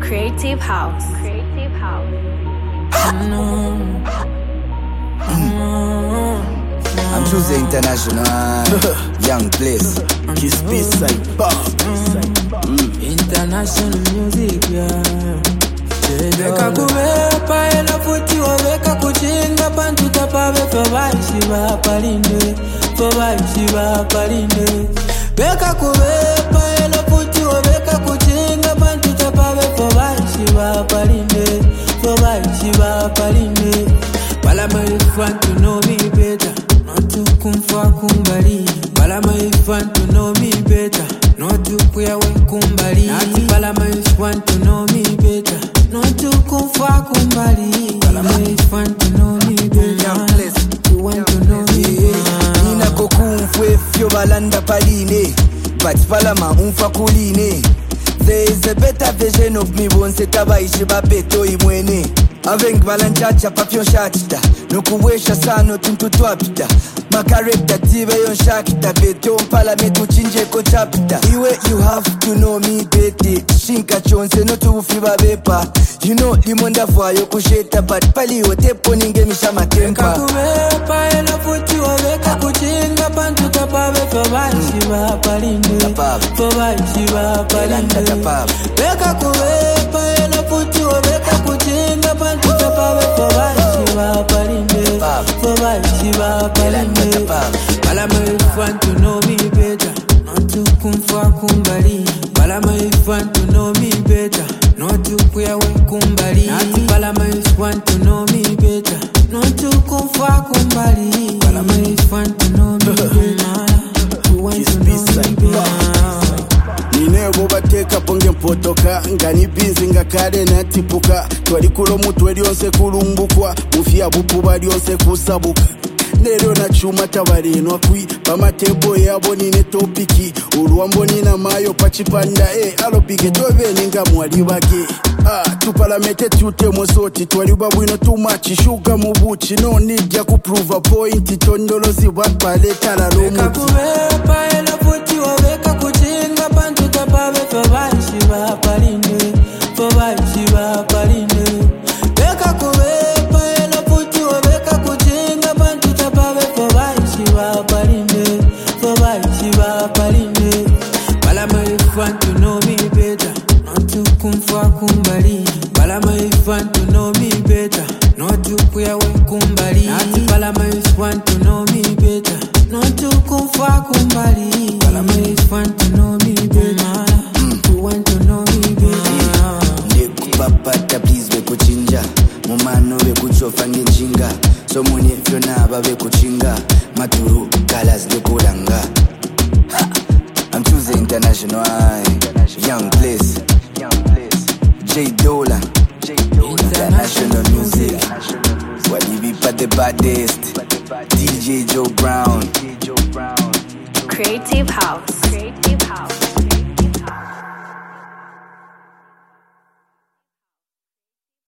Creative House. Creative House. I'm choosing international. Young Place. Kiss B-side International music, yeah. Veka kuwepa ela futi wa veka kuchinga pantu tapawe Fobaishi wa palinde, Fobaishi wa palinde. Veka kuwepa ela futi wa veka kuchinga pantu tapawe Fobaishi wa palinde, Fobaishi wa palinde. Palama if want to know me better, not to kumfa kumbali. Palama if want to know me better, not to kuya we kumbali. Nati palama if want to know me better, not to kumfa kumbali. Palama if want to know me better, you want to know me better. Nina kokumfwe fyo balanda paline, but palama unfa kuline. There is a better version of me once tabaishi babeto imwene. Avec balanchacha papio shakita, nukuwesha sano tuntutwapita. Makarekta tibe yon shakita, beto mpala metu chinje ko chapita. Iwe you have to know me bete, shinka chonse no tufiba bepa. You know limonda fwa yo kusheta, but pali otepo ninge mishama tempa. Veka kuwepa ela futi wa veka kuchinga pantu tapawe Fobaishi wa palinde, Fobaishi wa palinde. Veka kuwepa ela futi wa veka kuchinga pantu tapawe Fobaishi wa palinde, Fobaishi wa palinde. Palama if want to know me better, not to kumfa kumbali. Palama if want to know me better, not to kuya we kumbali. Nati palama if want to know me better, not to kumfa kumbali. Palama if want to know me better, you want to know me better. Ninego bateka ponge mpotoka ngani binzi ngakade natipuka twali kulomu twelionse kulumbukwa mufya bupuba lyonse kusabuka Nero na chuma tabarinwa kwi pamatebo yabo nine topiki uruambo nina mayo pachipanda alopike tobe ninga mwali bage tupalamete tute mosoti twaliba bwino too much sugar mubuchi no need ya kuprove a point tondolozi bapaleta la lomu Veka kuwepa ela futi wa veka kuchinga pantu tapawe Fobaishi wa palinde, Fobaishi wa palinde. Veka kuwepa ela futi wa veka kuchinga pantu tapawe Fobaishi wa palinde, Fobaishi wa palinde. Palama if want to know me better, not to kumfa kumbali. Palama if want to know me better, not to kuya we kumbali. Nati palama if want to know me better, not to kumfa kumbali. Palama if want to know me better, you want to know me better. Nekupapata please bekuchinja, mumano bekuchofa ngenjinga. So muni fyona ba bekuchinga, maturu kalas dekulanga. I'm choosing international. Young Place. J Dola. International music. Walibi pa the baddest. DJ Joe Brown. Creative House.